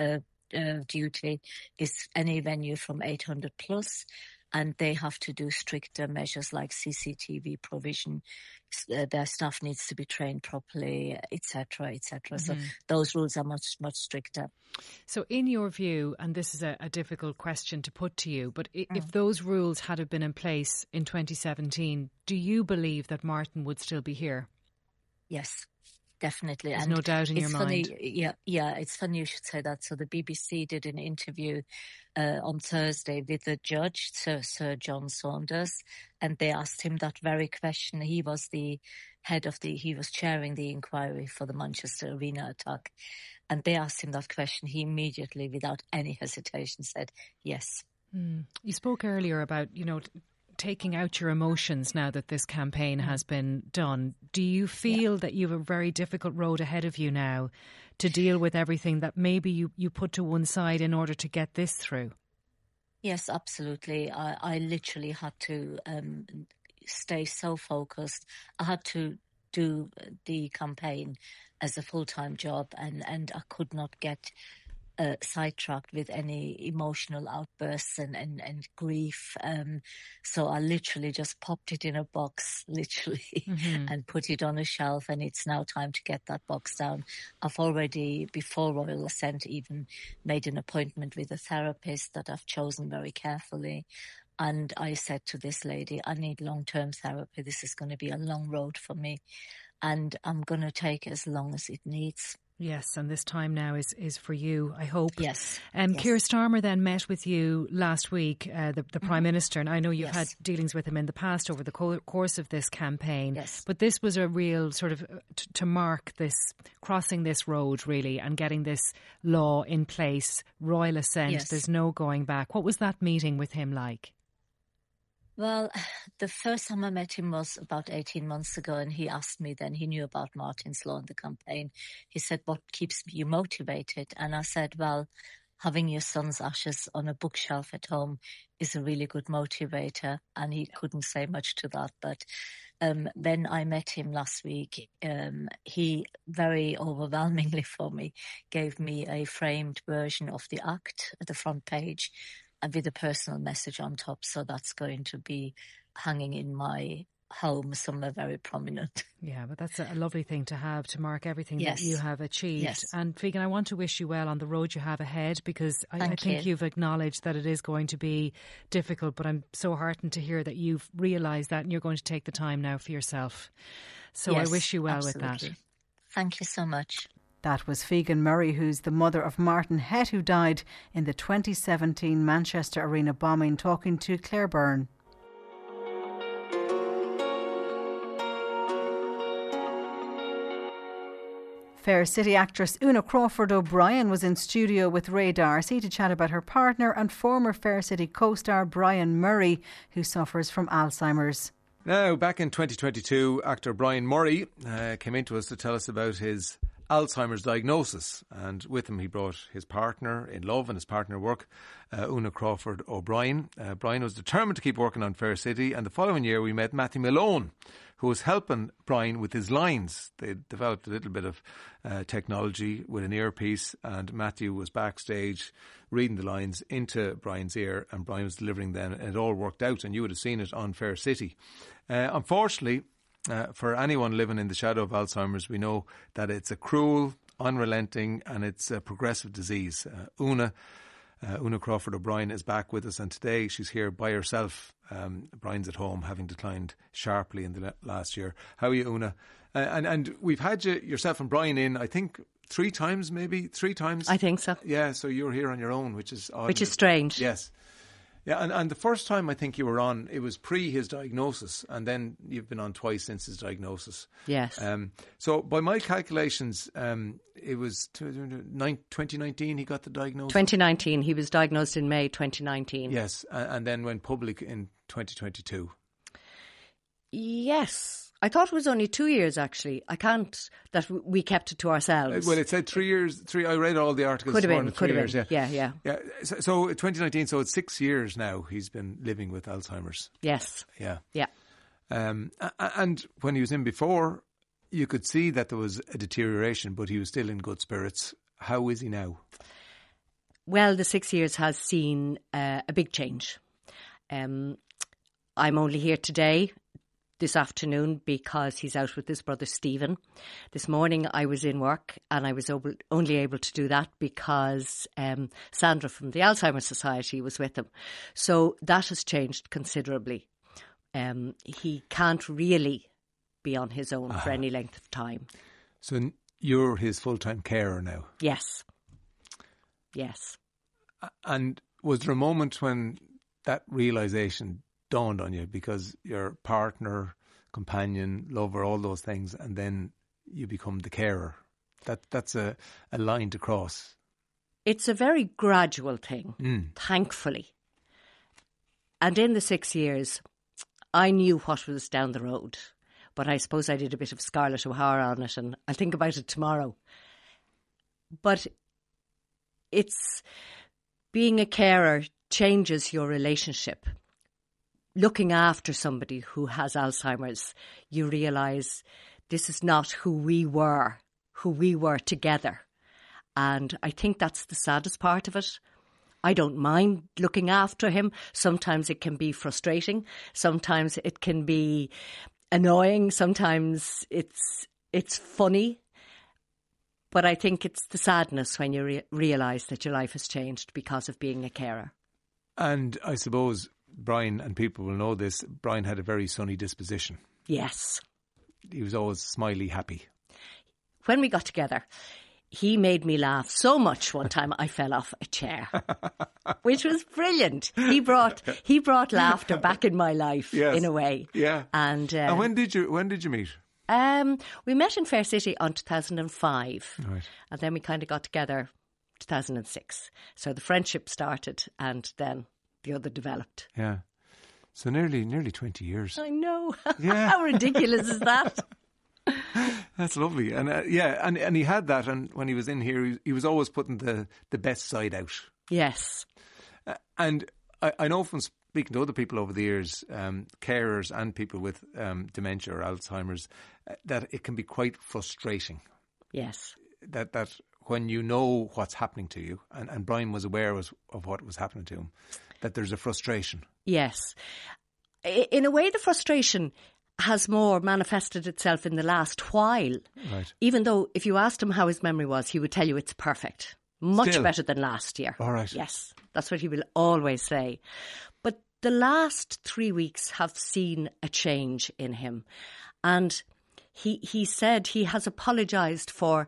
duty is any venue from 800 plus, and they have to do stricter measures like CCTV provision. Their staff needs to be trained properly, etc., etc. So those rules are much, much stricter. So in your view, and this is a difficult question to put to you, but if those rules had been in place in 2017, do you believe that Martin would still be here? Yes. Definitely. There's no doubt in your mind. Yeah, it's funny you should say that. So the BBC did an interview on Thursday with the judge, Sir John Saunders, and they asked him that very question. He was he was chairing the inquiry for the Manchester Arena attack, and they asked him that question. He immediately, without any hesitation, said yes. You spoke earlier about, taking out your emotions now that this campaign has been done. Do you feel that you have a very difficult road ahead of you now to deal with everything that maybe you put to one side in order to get this through? Yes, absolutely. I literally had to stay so focused. I had to do the campaign as a full-time job, and I could not get sidetracked with any emotional outbursts and grief. So I literally just popped it in a box, and put it on a shelf, and it's now time to get that box down. I've already, before Royal Ascent, even made an appointment with a therapist that I've chosen very carefully. And I said to this lady, I need long-term therapy. This is going to be a long road for me, and I'm going to take as long as it needs. Yes, and this time now is for you, I hope. Yes. Keir Starmer then met with you last week, the Prime Minister, and I know you've had dealings with him in the past over the course of this campaign. Yes. But this was a real sort of to mark this, crossing this road really, and getting this law in place, Royal Assent. Yes. There's no going back. What was that meeting with him like? Well, the first time I met him was about 18 months ago, and he asked me then, he knew about Martin's Law and the campaign. He said, what keeps you motivated? And I said, well, having your son's ashes on a bookshelf at home is a really good motivator. And he couldn't say much to that. But when I met him last week, he very overwhelmingly for me gave me a framed version of the Act at the front page, and with a personal message on top. So that's going to be hanging in my home somewhere very prominent. Yeah, but that's a lovely thing to have, to mark everything that you have achieved. Yes. And Figen, I want to wish you well on the road you have ahead, because I think you've acknowledged that it is going to be difficult, but I'm so heartened to hear that you've realised that and you're going to take the time now for yourself. So I wish you well with that. Thank you so much. That was Figan Murray, who's the mother of Martin Hett, who died in the 2017 Manchester Arena bombing, talking to Claire Byrne. Fair City actress Una Crawford O'Brien was in studio with Ray D'Arcy to chat about her partner and former Fair City co-star Brian Murray, who suffers from Alzheimer's. Now, back in 2022, actor Brian Murray came into us to tell us about his Alzheimer's diagnosis, and with him he brought his partner in love and his partner in work, Una Crawford O'Brien. Brian was determined to keep working on Fair City, and the following year we met Matthew Malone, who was helping Brian with his lines. They developed a little bit of technology with an earpiece, and Matthew was backstage reading the lines into Brian's ear, and Brian was delivering them, and it all worked out, and you would have seen it on Fair City. Unfortunately, for anyone living in the shadow of Alzheimer's, we know that it's a cruel, unrelenting, and it's a progressive disease. Una Crawford O'Brien is back with us, and today she's here by herself. Brian's at home, having declined sharply in the last year. How are you, Una? And we've had yourself and Brian in, I think, 3 times, maybe 3 times. I think so. Yeah, so you're here on your own, which is odd. Which is strange. Yes. Yeah, and the first time I think you were on, it was pre his diagnosis, and then you've been on twice since his diagnosis. Yes. So by my calculations, it was 2019 he got the diagnosis? 2019. He was diagnosed in May 2019. Yes, and then went public in 2022. Yes. I thought it was only 2 years, actually. I can't, that we kept it to ourselves. Well, it said 3 years. I read all the articles. Could have been. 3 years, Yeah. So 2019, so it's 6 years now he's been living with Alzheimer's. Yes. Yeah. And when he was in before, you could see that there was a deterioration, but he was still in good spirits. How is he now? Well, the 6 years has seen a big change. I'm only here today, this afternoon, because he's out with his brother Stephen. This morning I was in work, and I was only able to do that because Sandra from the Alzheimer's Society was with him. So that has changed considerably. He can't really be on his own for any length of time. So you're his full-time carer now? Yes. And was there a moment when that realisation dawned on you, because your partner, companion, lover, all those things, and then you become the carer? That's a line to cross. It's a very gradual thing, thankfully. And in the 6 years, I knew what was down the road, but I suppose I did a bit of Scarlett O'Hara on it, and I'll think about it tomorrow. But it's being a carer changes your relationship. Looking after somebody who has Alzheimer's, you realise this is not who we were together. And I think that's the saddest part of it. I don't mind looking after him. Sometimes it can be frustrating. Sometimes it can be annoying. Sometimes it's funny. But I think it's the sadness when you realise that your life has changed because of being a carer. And I suppose Brian, and people will know this, Brian had a very sunny disposition. Yes. He was always smiley, happy. When we got together, he made me laugh so much one time I fell off a chair, which was brilliant. He brought laughter back in my life, in a way. Yeah. And when did you meet? We met in Fair City on 2005. Right. And then we kind of got together 2006. So the friendship started, and then the other developed. Yeah. So nearly 20 years. I know. Yeah. How ridiculous is that? That's lovely. And and he had that, and when he was in here, he was always putting the best side out. Yes. And I know from speaking to other people over the years, carers and people with dementia or Alzheimer's, that it can be quite frustrating. Yes. That when you know what's happening to you, and Brian was aware of what was happening to him, that there's a frustration. Yes. In a way, the frustration has more manifested itself in the last while. Right. Even though if you asked him how his memory was, he would tell you it's perfect. Much better than last year. All right. Yes, that's what he will always say. But the last 3 weeks have seen a change in him. And he said he has apologised for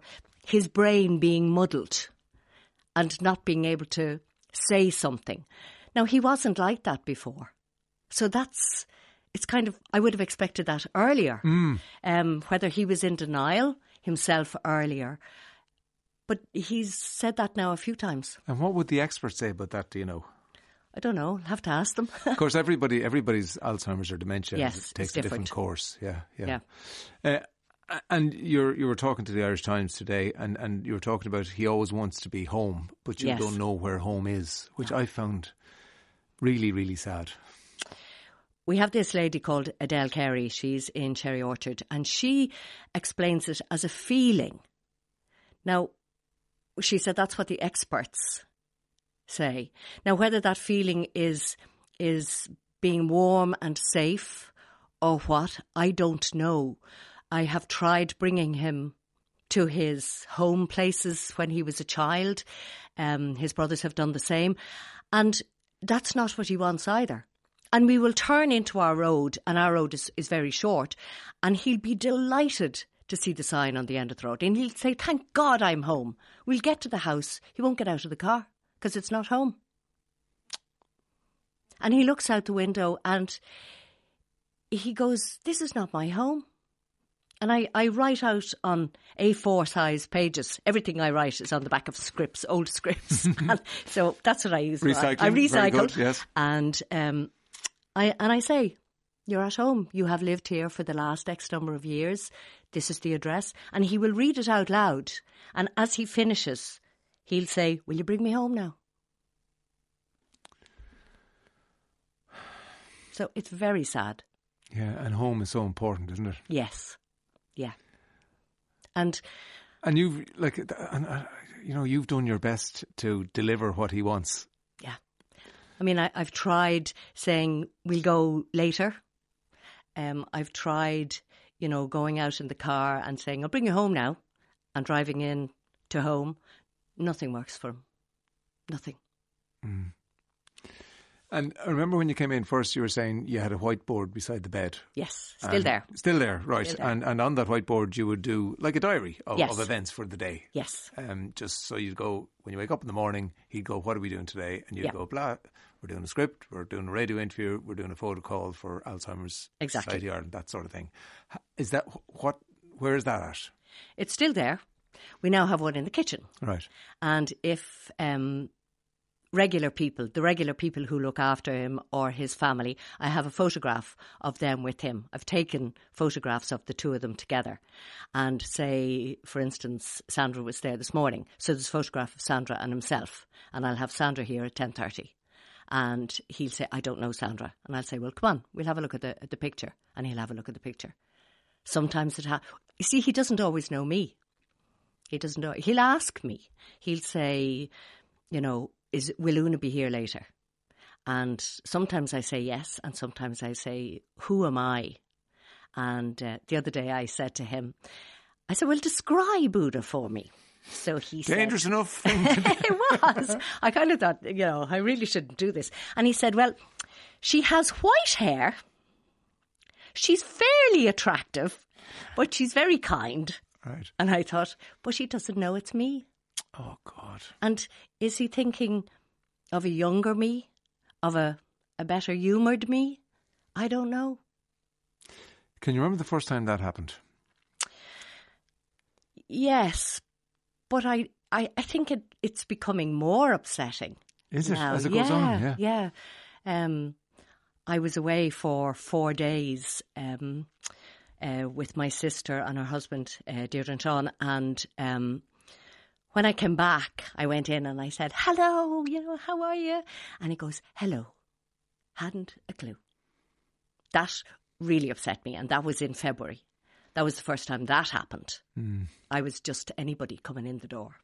his brain being muddled and not being able to say something. Now, he wasn't like that before. So it's kind of, I would have expected that earlier. Whether he was in denial himself earlier. But he's said that now a few times. And what would the experts say about that, do you know? I don't know. I'll have to ask them. Of course, everybody's Alzheimer's or dementia takes a different course. Yeah. And you were talking to the Irish Times today, and you were talking about he always wants to be home, but you don't know where home is, which I found really, really sad. We have this lady called Adele Carey. She's in Cherry Orchard, and she explains it as a feeling. Now, she said that's what the experts say. Now, whether that feeling is being warm and safe or what, I don't know. I have tried bringing him to his home places when he was a child. His brothers have done the same. And that's not what he wants either. And we will turn into our road, and our road is very short, and he'll be delighted to see the sign on the end of the road. And he'll say, thank God I'm home. We'll get to the house. He won't get out of the car because it's not home. And he looks out the window and he goes, this is not my home. And I write out on A4 size pages. Everything I write is on the back of scripts, old scripts. So that's what I use. Recycling. I recycle. Very good, yes. And I say, you're at home. You have lived here for the last X number of years. This is the address. And he will read it out loud. And as he finishes, he'll say, will you bring me home now? So it's very sad. Yeah, and home is so important, isn't it? Yes. Yeah. And you've you've done your best to deliver what he wants. Yeah. I mean, I've tried saying we'll go later. I've tried, going out in the car and saying I'll bring you home now, and driving in to home. Nothing works for him. Nothing. Mm. And I remember when you came in first, you were saying you had a whiteboard beside the bed. Yes, still there. Still there, right. Still there. And on that whiteboard you would do like a diary of events for the day. Yes. Just so you'd go, when you wake up in the morning, he'd go, what are we doing today? And you'd go, blah, we're doing a script, we're doing a radio interview, we're doing a photo call for Alzheimer's Society Ireland, that sort of thing. Is that, where is that at? It's still there. We now have one in the kitchen. Right. And if the regular people who look after him or his family, I have a photograph of them with him. I've taken photographs of the two of them together. And say, for instance, Sandra was there this morning. So there's a photograph of Sandra and himself. And I'll have Sandra here at 10:30. And he'll say, I don't know Sandra. And I'll say, well, come on, we'll have a look at the picture. And he'll have a look at the picture. Sometimes you see, he doesn't always know me. He doesn't know. He'll ask me. He'll say, will Una be here later? And sometimes I say yes, and sometimes I say, who am I? And the other day I said to him, well, describe Una for me. So he said... Dangerous enough. It was. I kind of thought, I really shouldn't do this. And he said, well, she has white hair. She's fairly attractive, but she's very kind. Right. And I thought, but she doesn't know it's me. Oh, God. And is he thinking of a younger me? Of a better humoured me? I don't know. Can you remember the first time that happened? Yes, but I think it's becoming more upsetting. Is it? Now. As it goes on? Yeah. I was away for 4 days with my sister and her husband, Deirdre and Sean, and when I came back, I went in and I said, hello, how are you? And he goes, hello. Hadn't a clue. That really upset me, and that was in February. That was the first time that happened. Mm. I was just anybody coming in the door.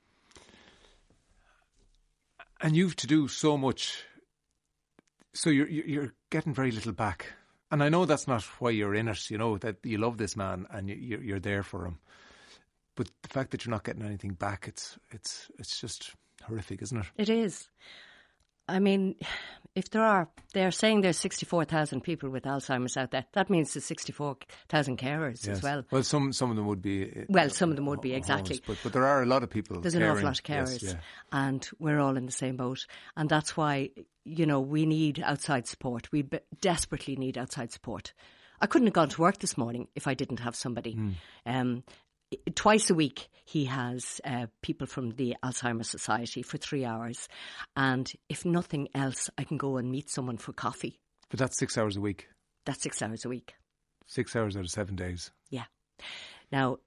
And you've to do so much, so you're getting very little back. And I know that's not why you're in it, that you love this man and you're there for him. But the fact that you're not getting anything back, it's just horrific, isn't it? It is. I mean, if they're saying there's 64,000 people with Alzheimer's out there. That means there's 64,000 carers as well. Well, some of them would be. Some of them would be, exactly. But there are a lot of people. There's an awful lot of carers, and we're all in the same boat. And that's why, we need outside support. We desperately need outside support. I couldn't have gone to work this morning if I didn't have somebody. Twice a week he has people from the Alzheimer's Society for 3 hours, and if nothing else I can go and meet someone for coffee. But that's 6 hours a week. That's 6 hours a week. 6 hours out of 7 days. Yeah. Now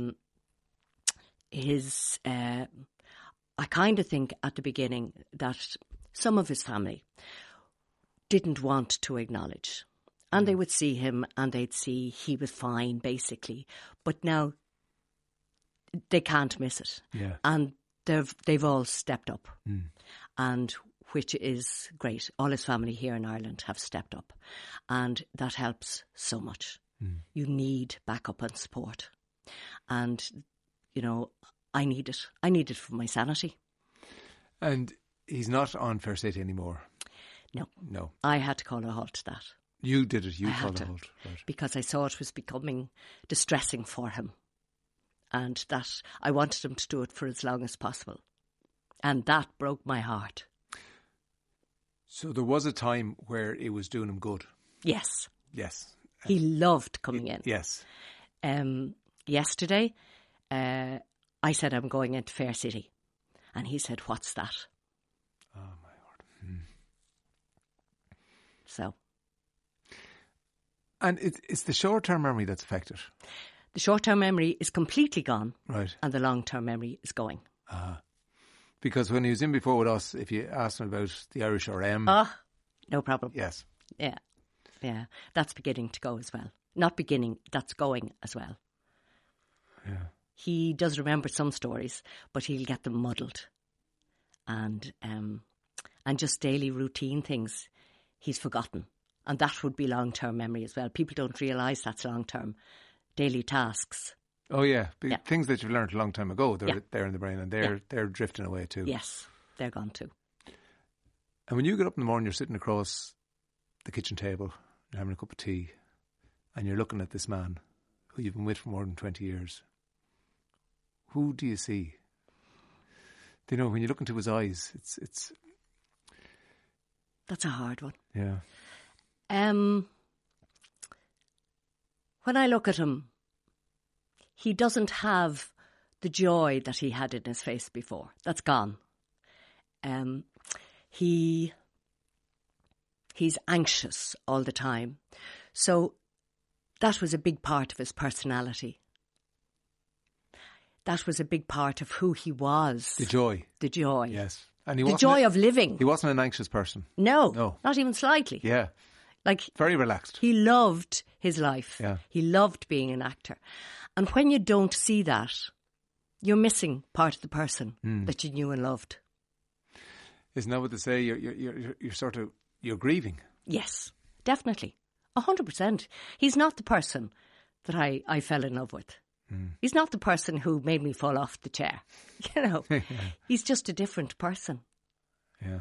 I kind of think at the beginning that some of his family didn't want to acknowledge, and they would see him and they'd see he was fine basically, but now they can't miss it. Yeah. And they've all stepped up, and which is great. All his family here in Ireland have stepped up, and that helps so much. You need backup and support, and I need it. I need it for my sanity. And he's not on Fair City anymore. No. I had to call a halt to that. You did it. You called a halt, right? Because I saw it was becoming distressing for him. And that I wanted him to do it for as long as possible. And that broke my heart. So there was a time where it was doing him good. Yes. Yes. He loved coming in. Yes. Yesterday, I said I'm going into Fair City. And he said, "What's that?" Oh, my Lord. So. And it's the short-term memory that's affected. The short-term memory is completely gone. Right. And the long-term memory is going. Because when he was in before with us, if you asked him about the Irish RM... no problem. Yes. Yeah. That's beginning to go as well. Not beginning, that's going as well. Yeah. He does remember some stories, but he'll get them muddled. And just daily routine things he's forgotten. And that would be long-term memory as well. People don't realise that's long-term. Daily tasks. Oh, yeah. Things that you've learned a long time ago, they're in the brain, and they're drifting away too. Yes, they're gone too. And when you get up in the morning, you're sitting across the kitchen table, you're having a cup of tea, and you're looking at this man who you've been with for more than 20 years. Who do you see? When you look into his eyes, it's... That's a hard one. Yeah. When I look at him, he doesn't have the joy that he had in his face before. That's gone. He's anxious all the time. So that was a big part of his personality. That was a big part of who he was. The joy. The joy. Yes. And the joy of living. He wasn't an anxious person. No. Not even slightly. Yeah. Very relaxed. He loved his life. Yeah. He loved being an actor. And when you don't see that, you're missing part of the person that you knew and loved. Isn't that what they say? You're grieving. Yes, definitely. 100%. He's not the person that I fell in love with. He's not the person who made me fall off the chair. He's just a different person. Yeah.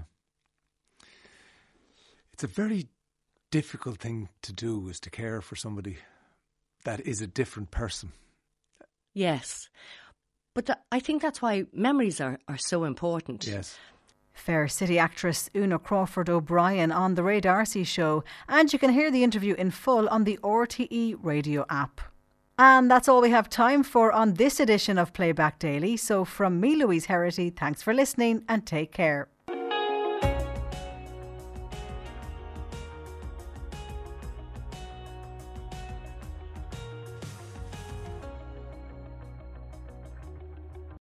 It's a very difficult thing to do, is to care for somebody that is a different person. Yes. But I think that's why memories are so important. Yes. Fair City actress Una Crawford O'Brien on the Ray D'Arcy Show, and you can hear the interview in full on the RTE radio app. And that's all we have time for on this edition of Playback Daily. So from me, Louise Herity, thanks for listening and take care.